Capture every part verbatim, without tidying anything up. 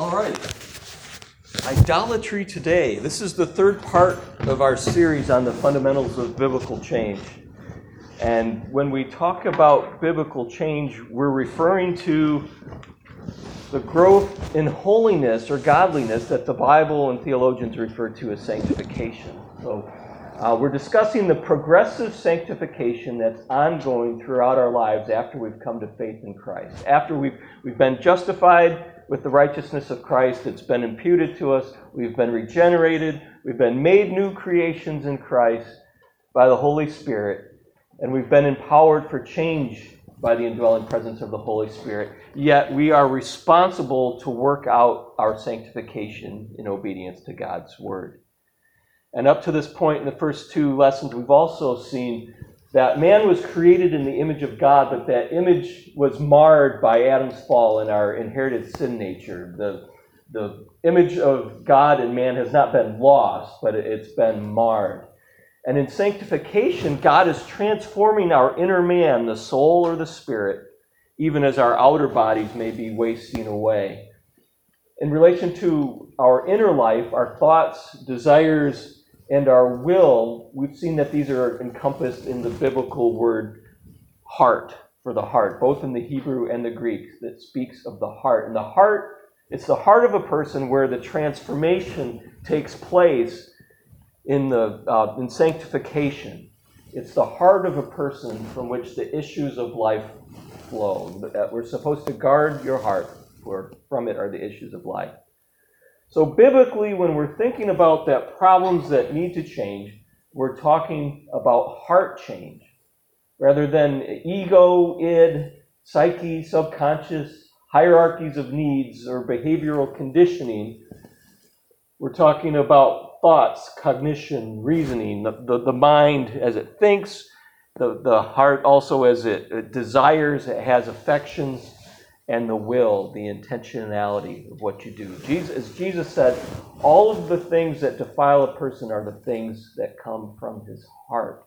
All right. Idolatry today. This is the third part of our series on the fundamentals of biblical change. And when we talk about biblical change, we're referring to the growth in holiness or godliness that the Bible and theologians refer to as sanctification. So uh, we're discussing the progressive sanctification that's ongoing throughout our lives after we've come to faith in Christ. After we've, we've been justified with the righteousness of Christ, it's been imputed to us, we've been regenerated, we've been made new creations in Christ by the Holy Spirit, and we've been empowered for change by the indwelling presence of the Holy Spirit. Yet we are responsible to work out our sanctification in obedience to God's Word. And up to this point in the first two lessons, we've also seen that man was created in the image of God, but that image was marred by Adam's fall and our inherited sin nature. The, the image of God in man has not been lost, but it's been marred. And in sanctification, God is transforming our inner man, the soul or the spirit, even as our outer bodies may be wasting away. In relation to our inner life, our thoughts, desires, and our will, we've seen that these are encompassed in the biblical word heart, for the heart, both in the Hebrew and the Greek, that speaks of the heart. And the heart, it's the heart of a person where the transformation takes place in the uh, in sanctification. It's the heart of a person from which the issues of life flow. We're supposed to guard your heart, for from it are the issues of life. So biblically, when we're thinking about that problems that need to change, we're talking about heart change. Rather than ego, id, psyche, subconscious, hierarchies of needs, or behavioral conditioning, we're talking about thoughts, cognition, reasoning, the, the, the mind as it thinks, the, the heart also as it, it desires, it has affections, and the will, the intentionality of what you do. Jesus, as Jesus said, all of the things that defile a person are the things that come from his heart.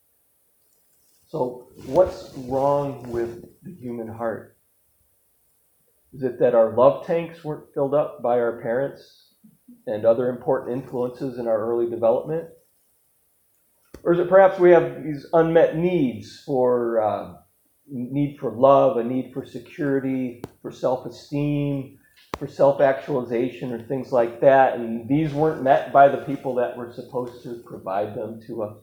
So what's wrong with the human heart? Is it that our love tanks weren't filled up by our parents and other important influences in our early development? Or is it perhaps we have these unmet needs for uh, need for love, a need for security, for self-esteem, for self-actualization, or things like that, and these weren't met by the people that were supposed to provide them to us?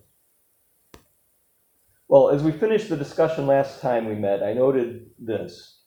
Well, as we finished the discussion last time we met, I noted this.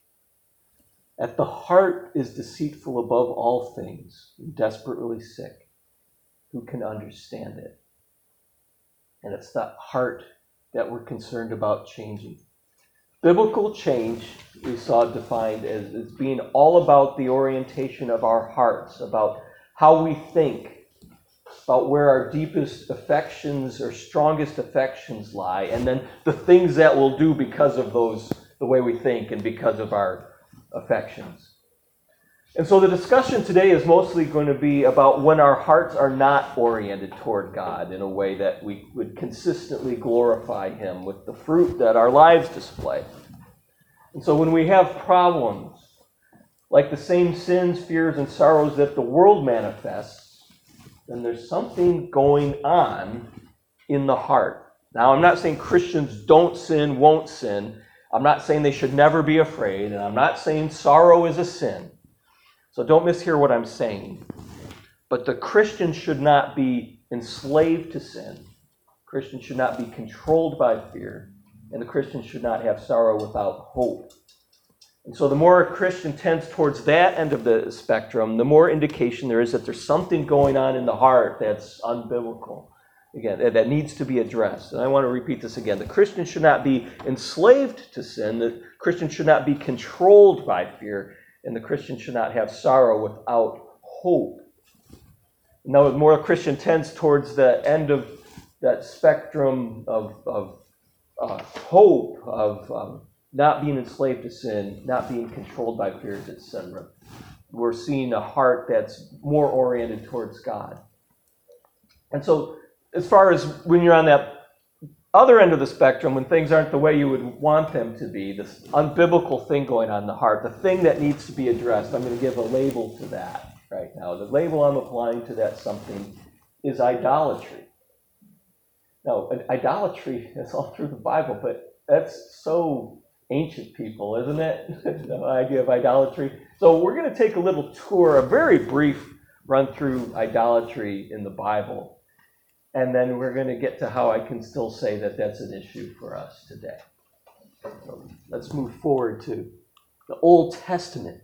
At the heart is deceitful above all things, desperately sick. Who can understand it? And it's that heart that we're concerned about changing. Biblical change, we saw defined as, as being all about the orientation of our hearts, about how we think, about where our deepest affections or strongest affections lie, and then the things that we'll do because of those, the way we think and because of our affections. And so the discussion today is mostly going to be about when our hearts are not oriented toward God in a way that we would consistently glorify Him with the fruit that our lives display. And so when we have problems, like the same sins, fears, and sorrows that the world manifests, then there's something going on in the heart. Now, I'm not saying Christians don't sin, won't sin. I'm not saying they should never be afraid, and I'm not saying sorrow is a sin. So don't mishear what I'm saying. But the Christian should not be enslaved to sin. Christians should not be controlled by fear. And the Christian should not have sorrow without hope. And so the more a Christian tends towards that end of the spectrum, the more indication there is that there's something going on in the heart that's unbiblical. Again, that needs to be addressed. And I want to repeat this again. The Christian should not be enslaved to sin. The Christian should not be controlled by fear. And the Christian should not have sorrow without hope. Now, the more a Christian tends towards the end of that spectrum of, of uh, hope, of um, not being enslaved to sin, not being controlled by fears, et cetera, we're seeing a heart that's more oriented towards God. And so, as far as when you're on that other end of the spectrum, when things aren't the way you would want them to be, this unbiblical thing going on in the heart, the thing that needs to be addressed, I'm going to give a label to that right now. The label I'm applying to that something is idolatry. Now, idolatry is all through the Bible, but that's so ancient, people, isn't it? The idea of idolatry. So we're going to take a little tour, a very brief run through idolatry in the Bible. And then we're going to get to how I can still say that that's an issue for us today. So let's move forward to the Old Testament.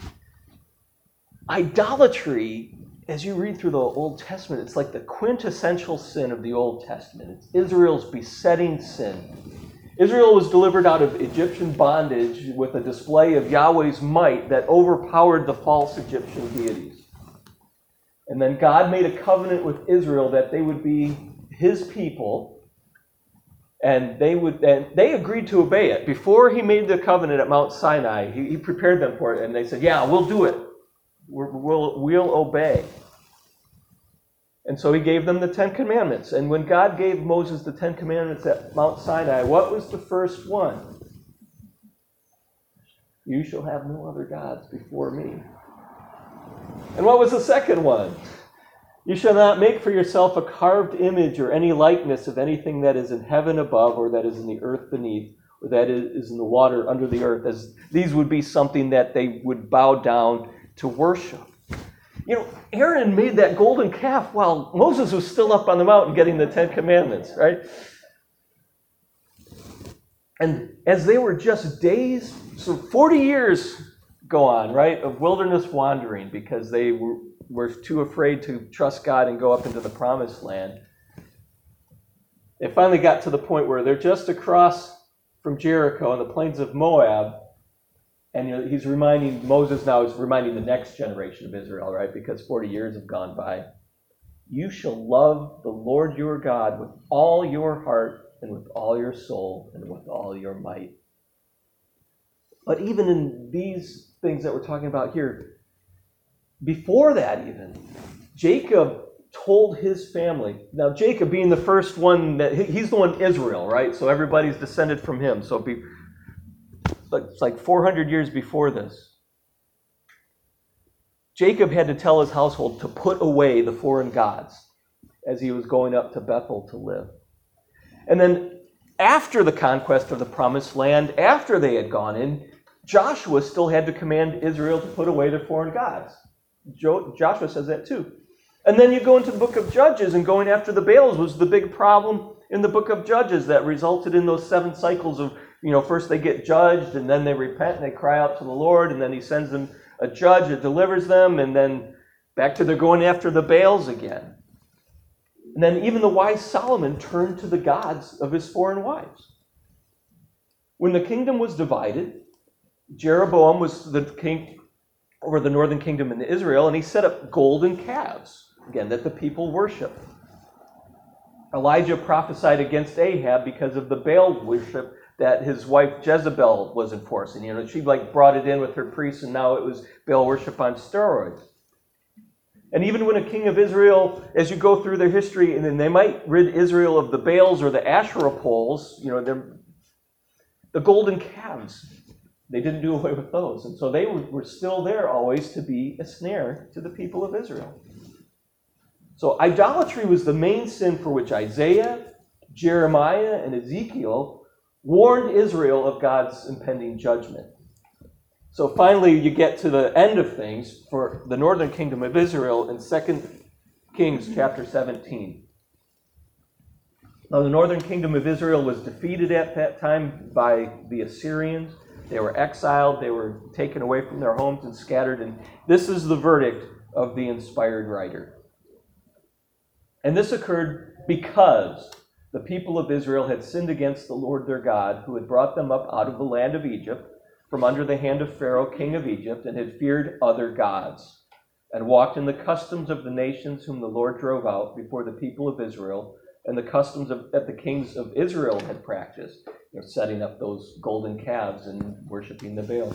Idolatry, as you read through the Old Testament, it's like the quintessential sin of the Old Testament. It's Israel's besetting sin. Israel was delivered out of Egyptian bondage with a display of Yahweh's might that overpowered the false Egyptian deities. And then God made a covenant with Israel that they would be his people, and they would and they agreed to obey it. Before he made the covenant at Mount Sinai, he, he prepared them for it, and they said, yeah, we'll do it. We're, we'll, we'll obey. And so he gave them the Ten Commandments. And when God gave Moses the Ten Commandments at Mount Sinai, what was the first one? You shall have no other gods before me. And what was the second one? You shall not make for yourself a carved image or any likeness of anything that is in heaven above, or that is in the earth beneath, or that is in the water under the earth. As these would be something that they would bow down to worship. You know, Aaron made that golden calf while Moses was still up on the mountain getting the Ten Commandments, right? And as they were just days, so forty years go on, right, of wilderness wandering because they were, were too afraid to trust God and go up into the promised land. They finally got to the point where they're just across from Jericho on the plains of Moab, and you know, he's reminding, Moses now is reminding the next generation of Israel, right, because forty years have gone by. You shall love the Lord your God with all your heart and with all your soul and with all your might. But even in these things that we're talking about here, before that even, Jacob told his family, now Jacob being the first one, that he's the one Israel, right? So everybody's descended from him. So be, it's like four hundred years before this. Jacob had to tell his household to put away the foreign gods as he was going up to Bethel to live. And then after the conquest of the promised land, after they had gone in, Joshua still had to command Israel to put away their foreign gods. Jo- Joshua says that too. And then you go into the book of Judges, and going after the Baals was the big problem in the book of Judges that resulted in those seven cycles of, you know, first they get judged, and then they repent, and they cry out to the Lord, and then he sends them a judge that delivers them, and then back to they're going after the Baals again. And then even the wise Solomon turned to the gods of his foreign wives. When the kingdom was divided, Jeroboam was the king over the northern kingdom in Israel, and he set up golden calves, again, that the people worship. Elijah prophesied against Ahab because of the Baal worship that his wife Jezebel was enforcing. You know, she like brought it in with her priests, and now it was Baal worship on steroids. And even when a king of Israel, as you go through their history, and then they might rid Israel of the Baals or the Asherah poles, you know, they're, the golden calves, they didn't do away with those. And so they were still there always to be a snare to the people of Israel. So idolatry was the main sin for which Isaiah, Jeremiah, and Ezekiel warned Israel of God's impending judgment. So finally, you get to the end of things for the northern kingdom of Israel in Second Kings chapter seventeen. Now, the northern kingdom of Israel was defeated at that time by the Assyrians. They were exiled. They were taken away from their homes and scattered. And this is the verdict of the inspired writer. And this occurred because the people of Israel had sinned against the Lord their God, who had brought them up out of the land of Egypt, from under the hand of Pharaoh, king of Egypt, and had feared other gods, and walked in the customs of the nations whom the Lord drove out before the people of Israel, and the customs of, that the kings of Israel had practiced, you know, setting up those golden calves and worshiping the Baal.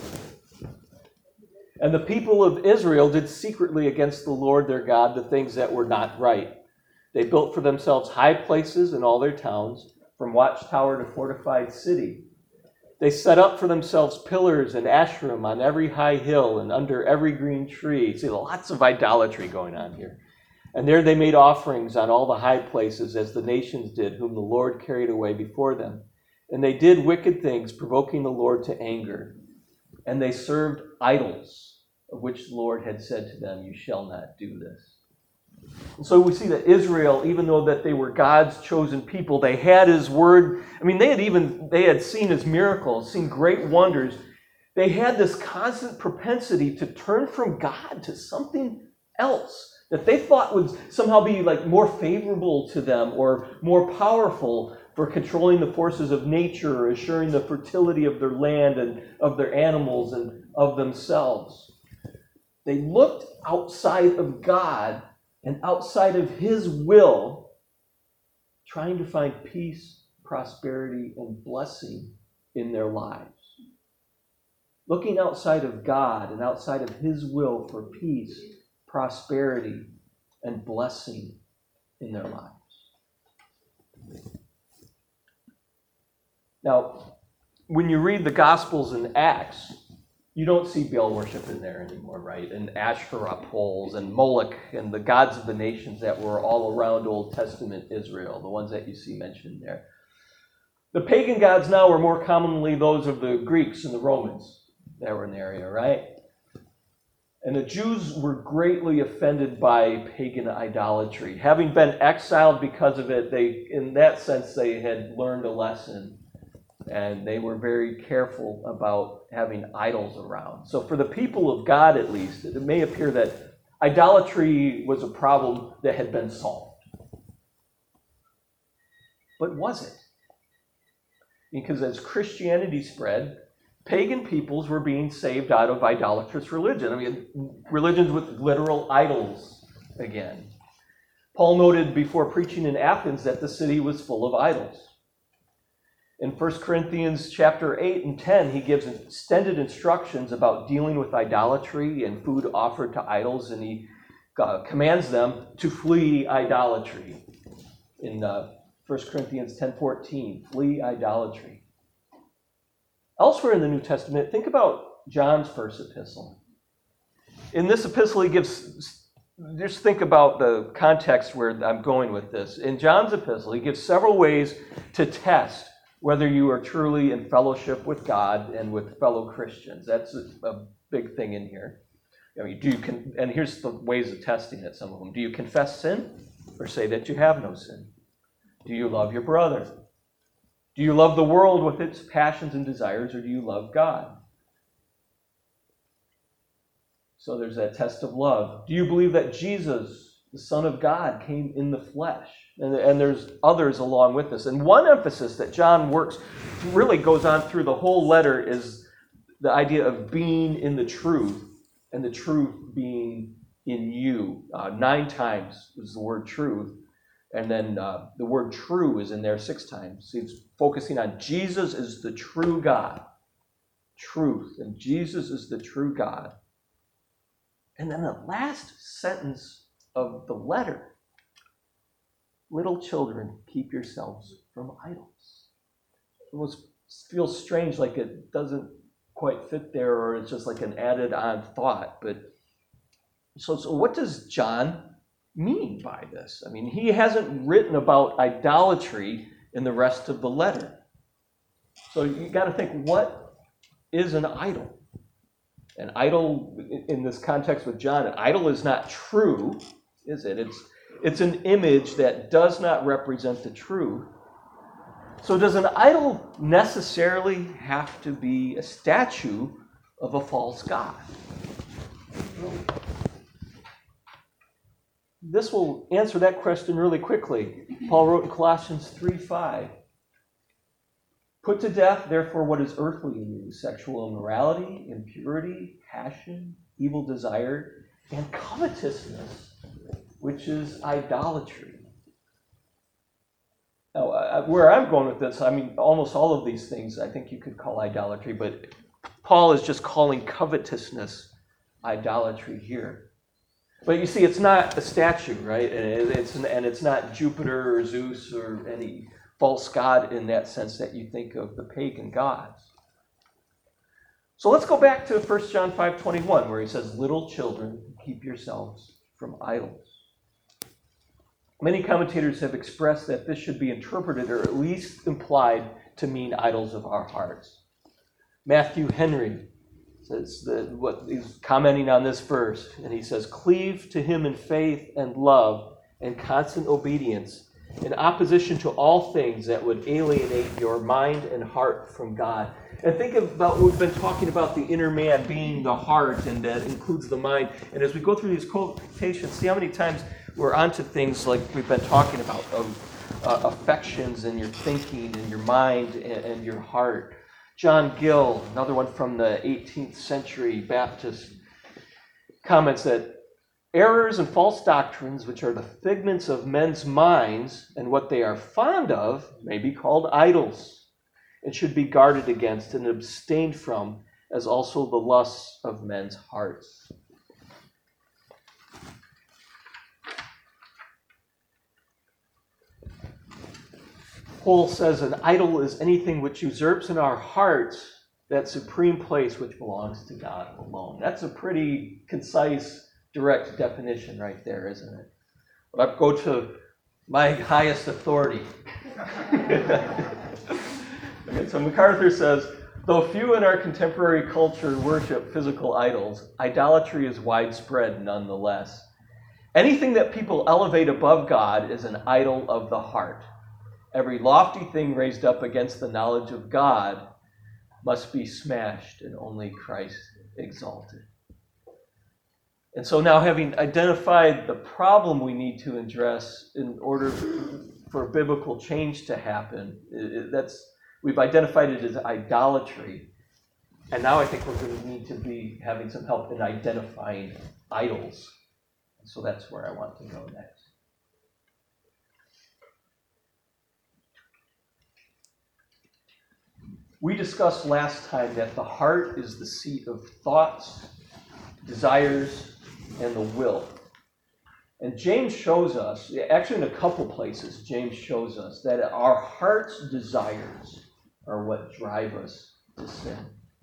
And the people of Israel did secretly against the Lord their God the things that were not right. They built for themselves high places in all their towns, from watchtower to fortified city. They set up for themselves pillars and Asherim on every high hill and under every green tree. See, lots of idolatry going on here. And there they made offerings on all the high places, as the nations did, whom the Lord carried away before them. And they did wicked things, provoking the Lord to anger. And they served idols, of which the Lord had said to them, you shall not do this. And so we see that Israel, even though that they were God's chosen people, they had his word. I mean, they had even, they had seen his miracles, seen great wonders. They had this constant propensity to turn from God to something else that they thought would somehow be like more favorable to them or more powerful for controlling the forces of nature or assuring the fertility of their land and of their animals and of themselves. They looked outside of God and outside of his will, trying to find peace, prosperity, and blessing in their lives. Looking outside of God and outside of his will for peace, prosperity, and blessing in their lives. Now, when you read the Gospels and Acts, you don't see Baal worship in there anymore, right? And Asherah poles and Moloch and the gods of the nations that were all around Old Testament Israel, the ones that you see mentioned there. The pagan gods now are more commonly those of the Greeks and the Romans that were in the area, right? And the Jews were greatly offended by pagan idolatry. Having been exiled because of it, they, in that sense, they had learned a lesson. And they were very careful about having idols around. So for the people of God, at least, it may appear that idolatry was a problem that had been solved. But was it? Because as Christianity spread, pagan peoples were being saved out of idolatrous religion. I mean, religions with literal idols again. Paul noted before preaching in Athens that the city was full of idols. In First Corinthians chapter eight and ten, he gives extended instructions about dealing with idolatry and food offered to idols, and he uh, commands them to flee idolatry. In uh, First Corinthians ten fourteen, flee idolatry. Elsewhere in the New Testament, think about John's first epistle. In this epistle, he gives, just think about the context where I'm going with this. In John's epistle, he gives several ways to test whether you are truly in fellowship with God and with fellow Christians. That's a, a big thing in here. I mean, do you con- and here's the ways of testing it, some of them. Do you confess sin or say that you have no sin? Do you love your brother? Do you love the world with its passions and desires, or do you love God? So there's that test of love. Do you believe that Jesus, the Son of God, came in the flesh? And, and there's others along with this. And one emphasis that John works, really goes on through the whole letter, is the idea of being in the truth, and the truth being in you. Uh, nine times is the word truth. And then uh, the word true is in there six times. So it's focusing on Jesus is the true God. Truth. And Jesus is the true God. And then the last sentence of the letter. Little children, keep yourselves from idols. It almost feels strange, like it doesn't quite fit there, or it's just like an added on thought. But so, so what does John mean by this? I mean, he hasn't written about idolatry in the rest of the letter. So you got to think, what is an idol? An idol, in this context with John, an idol is not true, is it? It's It's an image that does not represent the truth. So does an idol necessarily have to be a statue of a false god? This will answer that question really quickly. Paul wrote in Colossians three five, put to death, therefore, what is earthly in you, sexual immorality, impurity, passion, evil desire, and covetousness, which is idolatry. Now, uh, where I'm going with this, I mean, almost all of these things I think you could call idolatry, but Paul is just calling covetousness idolatry here. But you see, it's not a statue, right? And it's and it's not Jupiter or Zeus or any false god in that sense that you think of the pagan gods. So let's go back to First John five twenty-one, where he says, "Little children, keep yourselves from idols." Many commentators have expressed that this should be interpreted, or at least implied, to mean idols of our hearts. Matthew Henry says that what he's commenting on this verse, and he says, "Cleave to him in faith and love and constant obedience, in opposition to all things that would alienate your mind and heart from God." And think about what we've been talking about, the inner man being the heart, and that includes the mind. And as we go through these quotations, see how many times we're onto things like we've been talking about, of uh, affections and your thinking and your mind and, and your heart. John Gill, another one from the eighteenth century Baptist, comments that errors and false doctrines, which are the figments of men's minds and what they are fond of, may be called idols, and should be guarded against and abstained from, as also the lusts of men's hearts. Paul says an idol is anything which usurps in our hearts that supreme place which belongs to God alone. That's a pretty concise, direct definition right there, isn't it? But I go to my highest authority. Okay, so MacArthur says, though few in our contemporary culture worship physical idols, idolatry is widespread nonetheless. Anything that people elevate above God is an idol of the heart. Every lofty thing raised up against the knowledge of God must be smashed, and only Christ exalted. And so now, having identified the problem we need to address in order for biblical change to happen, that's we've identified it as idolatry. And now I think we're going to need to be having some help in identifying idols. And so that's where I want to go next. We discussed last time that the heart is the seat of thoughts, desires, and the will. And James shows us, actually in a couple places, James shows us that our heart's desires are what drive us to sin.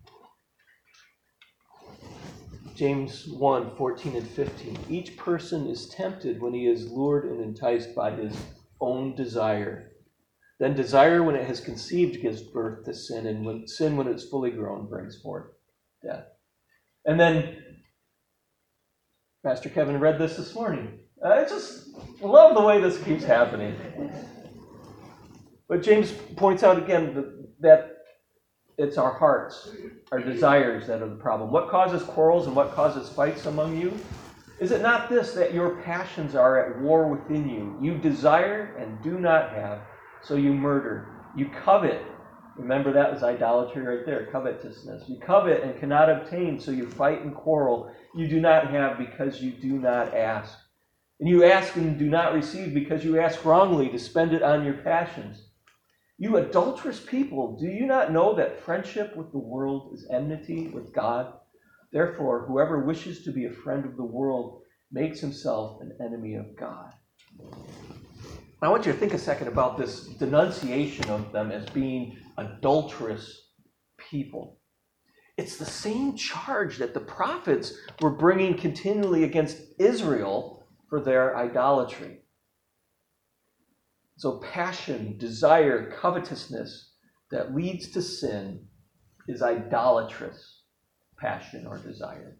James one, fourteen and fifteen. Each person is tempted when he is lured and enticed by his own desire. Then desire, when it has conceived, gives birth to sin, and when sin, when it's fully grown, brings forth death. And then Pastor Kevin read this this morning. I just love the way this keeps happening. But James points out again that, that it's our hearts, our desires that are the problem. What causes quarrels and what causes fights among you? Is it not this, that your passions are at war within you? You desire and do not have, so you murder. You covet. Remember, that was idolatry right there, covetousness. You covet and cannot obtain, so you fight and quarrel. You do not have because you do not ask. And you ask and do not receive because you ask wrongly to spend it on your passions. You adulterous people, do you not know that friendship with the world is enmity with God? Therefore, whoever wishes to be a friend of the world makes himself an enemy of God. I want you to think a second about this denunciation of them as being adulterous people. It's the same charge that the prophets were bringing continually against Israel for their idolatry. So passion, desire, covetousness that leads to sin is idolatrous passion or desire.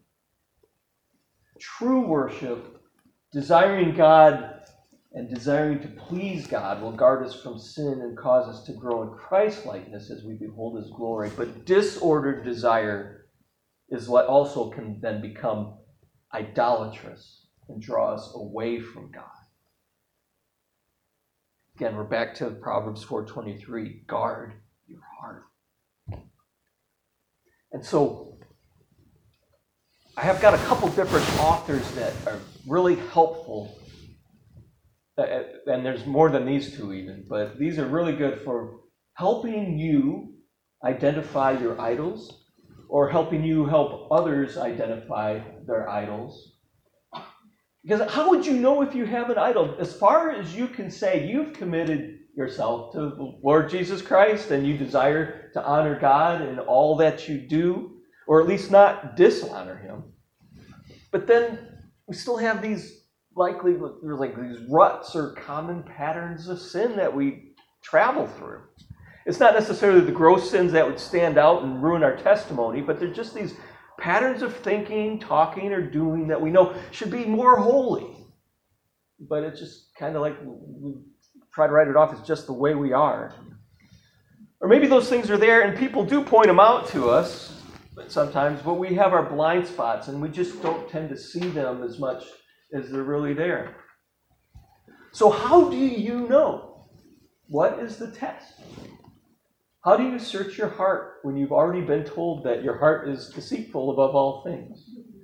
True worship, desiring God and desiring to please God, will guard us from sin and cause us to grow in Christ-likeness as we behold his glory. But disordered desire is what also can then become idolatrous and draw us away from God. Again, we're back to Proverbs four twenty-three. Guard your heart. And so I have got a couple different authors that are really helpful. And there's more than these two even, but these are really good for helping you identify your idols or helping you help others identify their idols. Because how would you know if you have an idol? As far as you can say, you've committed yourself to the Lord Jesus Christ and you desire to honor God in all that you do, or at least not dishonor him. But then we still have these likely, there's like these ruts or common patterns of sin that we travel through. It's not necessarily the gross sins that would stand out and ruin our testimony, but they're just these patterns of thinking, talking, or doing that we know should be more holy. But it's just kind of like we try to write it off as just the way we are. Or maybe those things are there and people do point them out to us sometimes, but we have our blind spots and we just don't tend to see them as much as they're really there. So how do you know? What is the test? How do you search your heart when you've already been told that your heart is deceitful above all things?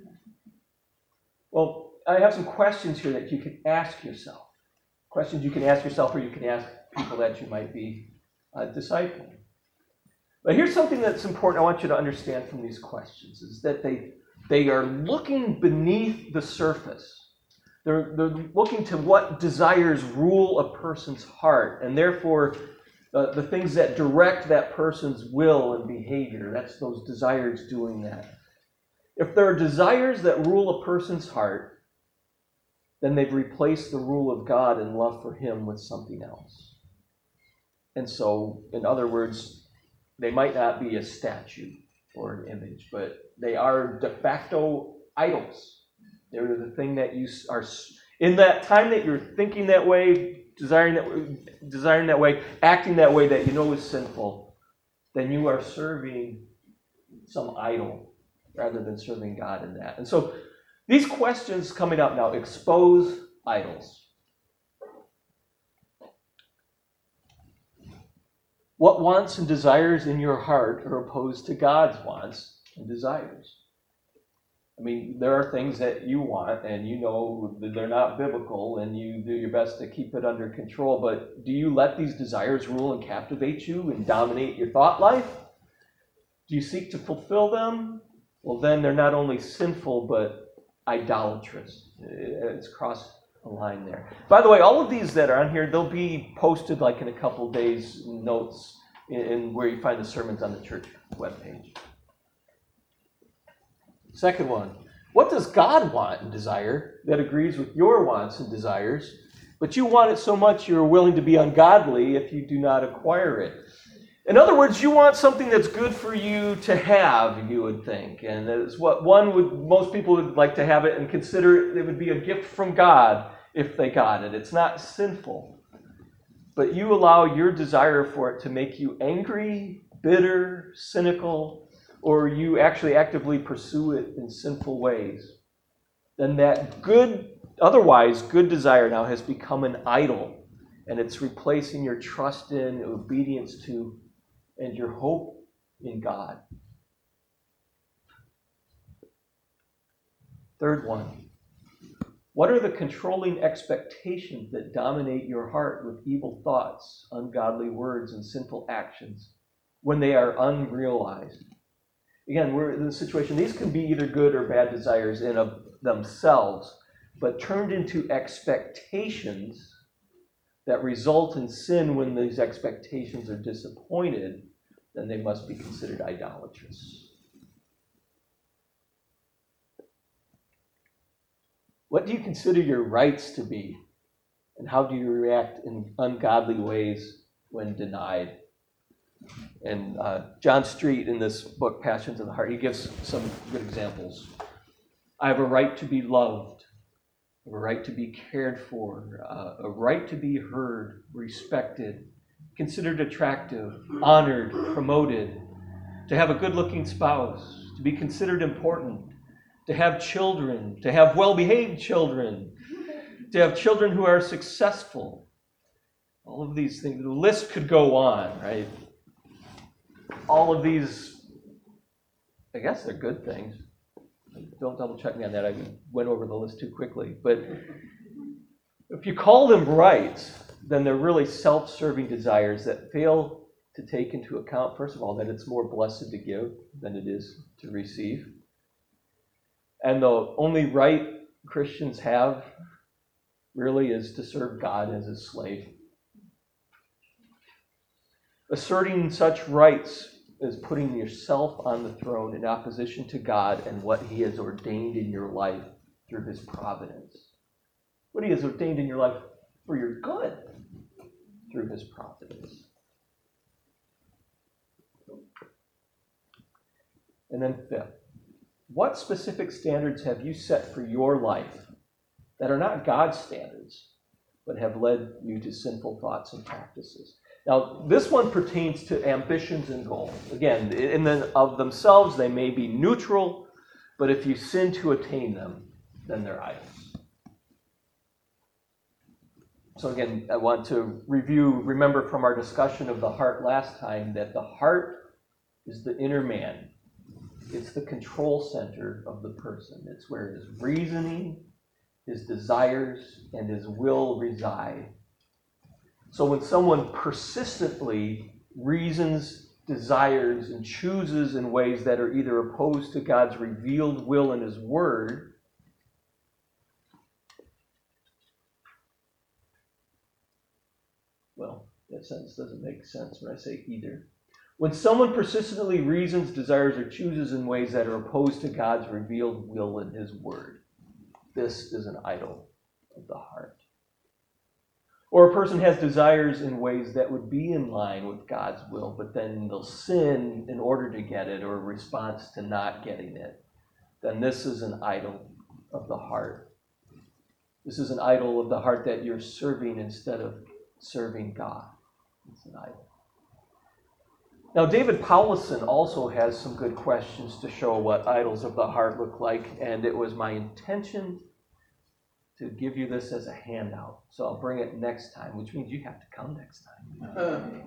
Well, I have some questions here that you can ask yourself. Questions you can ask yourself or you can ask people that you might be uh, discipling. But here's something that's important I want you to understand from these questions, is that they, they are looking beneath the surface. They're, they're looking to what desires rule a person's heart, and therefore uh, the things that direct that person's will and behavior. That's those desires doing that. If there are desires that rule a person's heart, then they've replaced the rule of God and love for him with something else. And so, in other words, they might not be a statue or an image, but they are de facto idols. They're the thing that you are, in that time that you're thinking that way, desiring that, desiring that way, acting that way that you know is sinful, then you are serving some idol rather than serving God in that. And so these questions coming up now expose idols. What wants and desires in your heart are opposed to God's wants and desires? I mean, there are things that you want and you know that they're not biblical and you do your best to keep it under control, but do you let these desires rule and captivate you and dominate your thought life? Do you seek to fulfill them? Well, then they're not only sinful, but idolatrous. It's crossed a line there. By the way, all of these that are on here, they'll be posted like in a couple days, notes in, in where you find the sermons on the church webpage. Second one, what does God want and desire that agrees with your wants and desires, but you want it so much you're willing to be ungodly if you do not acquire it? In other words, you want something that's good for you to have, you would think. And that's what one would, most people would like to have it and consider it, it would be a gift from God if they got it. It's not sinful. But you allow your desire for it to make you angry, bitter, cynical, or you actually actively pursue it in sinful ways. Then that good, otherwise good desire now has become an idol. And it's replacing your trust in, obedience to, and your hope in God. Third one, what are the controlling expectations that dominate your heart with evil thoughts, ungodly words, and sinful actions when they are unrealized? Again, we're in the situation, these can be either good or bad desires in of themselves, but turned into expectations that result in sin when these expectations are disappointed, then they must be considered idolatrous. What do you consider your rights to be? And how do you react in ungodly ways when denied? And uh, John Street, in this book, Passions of the Heart, he gives some good examples. I have a right to be loved, a right to be cared for, uh, a right to be heard, respected, considered attractive, honored, promoted, to have a good-looking spouse, to be considered important, to have children, to have well-behaved children, to have children who are successful. All of these things, the list could go on, right? All of these, I guess they're good things. Don't double check me on that. I went over the list too quickly. But if you call them rights, then they're really self-serving desires that fail to take into account, first of all, that it's more blessed to give than it is to receive. And the only right Christians have really is to serve God as a slave. Asserting such rights as putting yourself on the throne in opposition to God and what he has ordained in your life through his providence. What he has ordained in your life for your good through his providence. And then fifth, what specific standards have you set for your life that are not God's standards, but have led you to sinful thoughts and practices? Now, this one pertains to ambitions and goals. Again, in and of themselves, they may be neutral, but if you sin to attain them, then they're idols. So again, I want to review, remember from our discussion of the heart last time, that the heart is the inner man. It's the control center of the person. It's where his reasoning, his desires, and his will reside. So when someone persistently reasons, desires, and chooses in ways that are either opposed to God's revealed will in his word, well, that sentence doesn't make sense when I say either. When someone persistently reasons, desires, or chooses in ways that are opposed to God's revealed will in his word, this is an idol of the heart. Or a person has desires in ways that would be in line with God's will, but then they'll sin in order to get it or a response to not getting it. Then this is an idol of the heart. This is an idol of the heart that you're serving instead of serving God. It's an idol. Now, David Powlison also has some good questions to show what idols of the heart look like, and it was my intention to give you this as a handout. So I'll bring it next time, which means you have to come next time.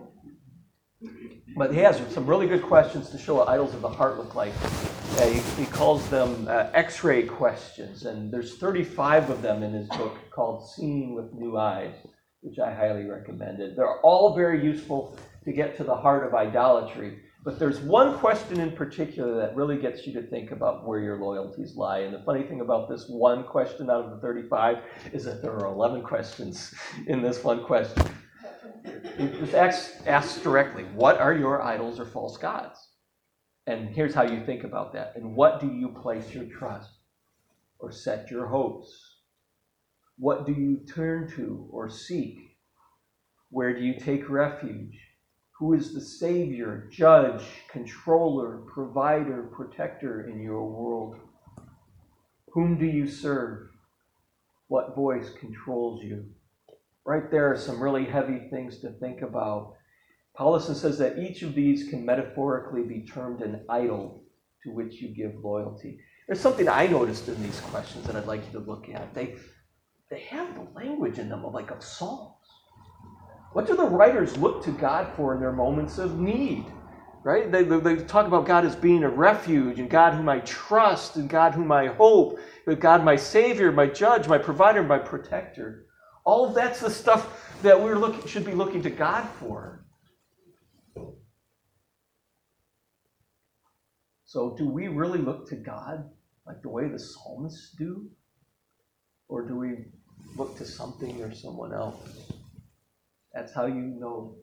But he has some really good questions to show what idols of the heart look like. Uh, he, he calls them uh, X-ray questions, and there's thirty-five of them in his book called Seeing with New Eyes, which I highly recommended. They're all very useful to get to the heart of idolatry. But there's one question in particular that really gets you to think about where your loyalties lie. And the funny thing about this one question out of the thirty-five is that there are eleven questions in this one question. It just asks, asks directly, what are your idols or false gods? And here's how you think about that. And what do you place your trust or set your hopes? What do you turn to or seek? Where do you take refuge? Who is the savior, judge, controller, provider, protector in your world? Whom do you serve? What voice controls you? Right there are some really heavy things to think about. Paulus says that each of these can metaphorically be termed an idol to which you give loyalty. There's something I noticed in these questions that I'd like you to look at. They, they have the language in them of like of Psalms. What do the writers look to God for in their moments of need? Right? They, they, they talk about God as being a refuge, and God whom I trust, and God whom I hope, but God my Savior, my Judge, my Provider, my Protector. All of that's the stuff that we look, should be looking to God for. So do we really look to God like the way the psalmists do? Or do we look to something or someone else? That's how you know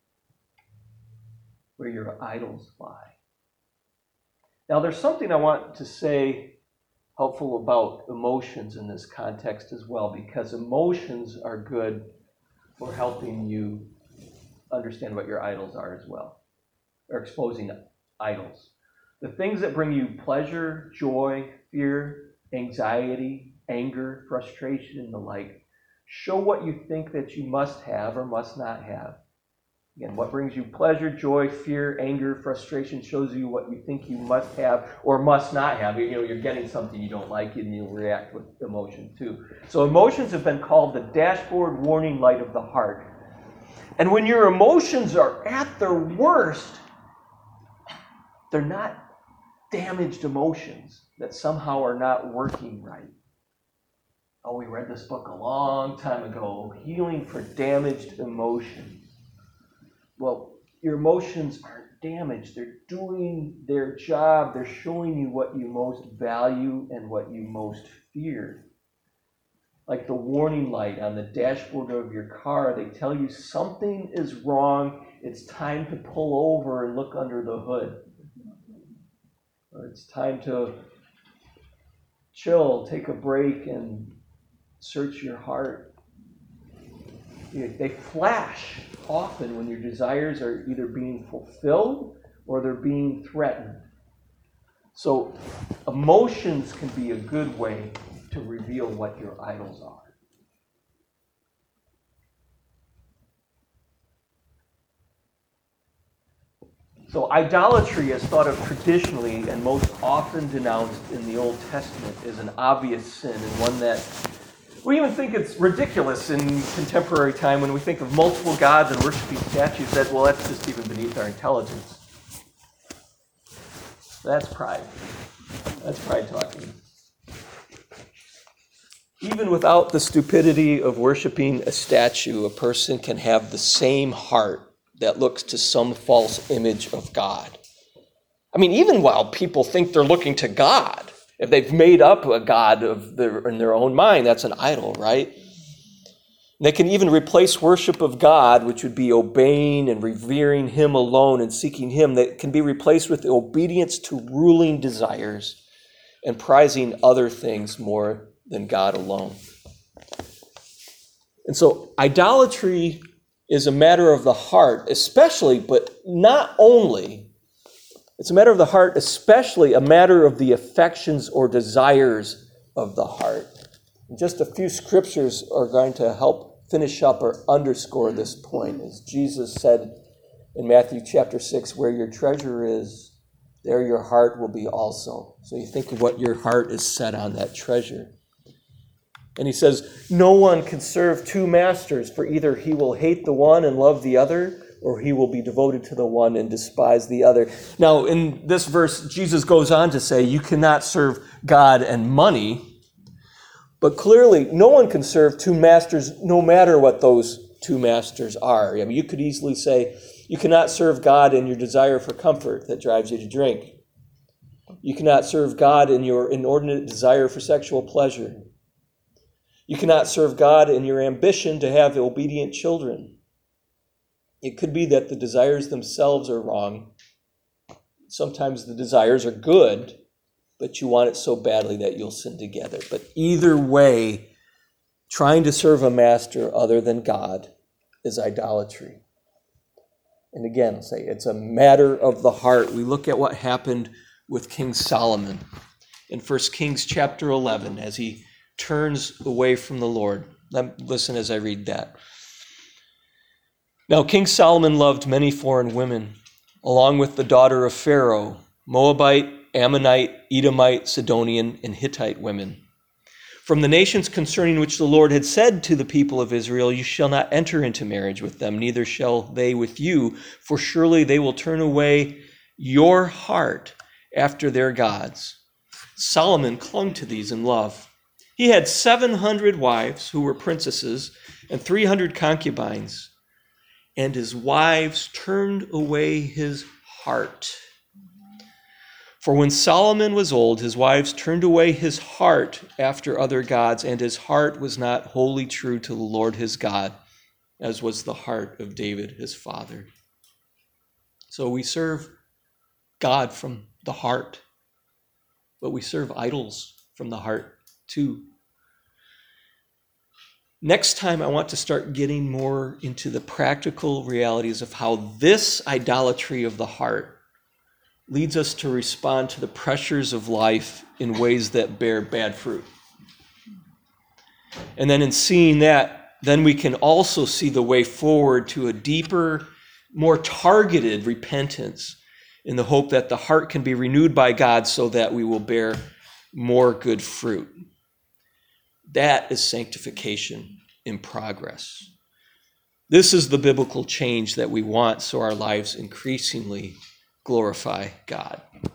where your idols lie. Now, there's something I want to say helpful about emotions in this context as well, because emotions are good for helping you understand what your idols are as well, or exposing idols. The things that bring you pleasure, joy, fear, anxiety, anger, frustration, and the like, show what you think that you must have or must not have. Again, what brings you pleasure, joy, fear, anger, frustration shows you what you think you must have or must not have. You know, you're getting something you don't like and you'll react with emotion too. So emotions have been called the dashboard warning light of the heart. And when your emotions are at their worst, they're not damaged emotions that somehow are not working right. Oh, we read this book a long time ago, Healing for Damaged Emotions. Well, your emotions aren't damaged. They're doing their job. They're showing you what you most value and what you most fear. like the warning light on the dashboard of your car. They tell you something is wrong. It's time to pull over and look under the hood. Or it's time to chill, take a break, and search your heart. They flash often when your desires are either being fulfilled or they're being threatened. So emotions can be a good way to reveal what your idols are. So idolatry, as thought of traditionally and most often denounced in the Old Testament, is an obvious sin, and one that we even think it's ridiculous in contemporary time when we think of multiple gods and worshiping statues. That, well, that's just even beneath our intelligence. That's pride. That's pride talking. Even without the stupidity of worshiping a statue, a person can have the same heart that looks to some false image of God. I mean, even while people think they're looking to God, if they've made up a God of their, in their own mind, that's an idol, right? And they can even replace worship of God, which would be obeying and revering Him alone and seeking Him, that can be replaced with obedience to ruling desires and prizing other things more than God alone. And so idolatry is a matter of the heart, especially, but not only. It's a matter of the heart, especially a matter of the affections or desires of the heart. And just a few scriptures are going to help finish up or underscore this point. As Jesus said in Matthew chapter six, where your treasure is, there your heart will be also. So you think of what your heart is set on, that treasure. And he says, no one can serve two masters, for either he will hate the one and love the other, or he will be devoted to the one and despise the other. Now, in this verse, Jesus goes on to say, you cannot serve God and money. But clearly, no one can serve two masters, no matter what those two masters are. I mean, you could easily say, you cannot serve God in your desire for comfort that drives you to drink. You cannot serve God in your inordinate desire for sexual pleasure. You cannot serve God in your ambition to have obedient children. It could be that the desires themselves are wrong. Sometimes the desires are good, but you want it so badly that you'll sin together. But either way, trying to serve a master other than God is idolatry. And again, I'll say it's a matter of the heart. We look at what happened with King Solomon in First Kings chapter eleven as he turns away from the Lord. Listen as I read that. Now King Solomon loved many foreign women, along with the daughter of Pharaoh, Moabite, Ammonite, Edomite, Sidonian, and Hittite women. From the nations concerning which the Lord had said to the people of Israel, you shall not enter into marriage with them, neither shall they with you, for surely they will turn away your heart after their gods. Solomon clung to these in love. He had seven hundred wives who were princesses and three hundred concubines, and his wives turned away his heart. For when Solomon was old, his wives turned away his heart after other gods, and his heart was not wholly true to the Lord his God, as was the heart of David his father. So we serve God from the heart, but we serve idols from the heart too. Next time, I want to start getting more into the practical realities of how this idolatry of the heart leads us to respond to the pressures of life in ways that bear bad fruit. And then in seeing that, then we can also see the way forward to a deeper, more targeted repentance in the hope that the heart can be renewed by God so that we will bear more good fruit. That is sanctification in progress. This is the biblical change that we want so our lives increasingly glorify God.